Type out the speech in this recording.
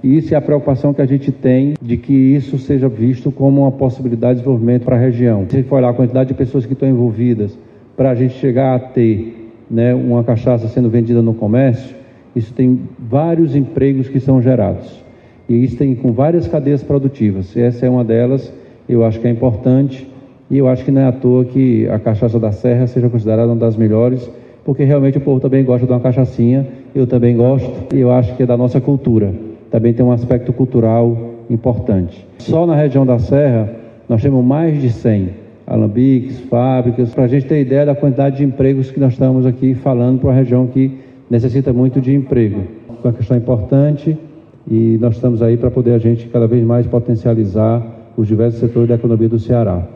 E isso é a preocupação que a gente tem de que isso seja visto como uma possibilidade de desenvolvimento para a região. Se a gente for olhar a quantidade de pessoas que estão envolvidas para a gente chegar a ter, né, uma cachaça sendo vendida no comércio, isso tem vários empregos que são gerados. E isso tem com várias cadeias produtivas. E essa é uma delas, eu acho que é importante. E eu acho que não é à toa que a cachaça da Serra seja considerada uma das melhores, porque realmente o povo também gosta de uma cachaçinha, eu também gosto, e eu acho que é da nossa cultura. Também tem um aspecto cultural importante. Só na região da Serra, nós temos mais de 100 alambiques, fábricas, para a gente ter ideia da quantidade de empregos que nós estamos aqui falando para uma região que necessita muito de emprego. É uma questão importante e nós estamos aí para poder a gente cada vez mais potencializar os diversos setores da economia do Ceará.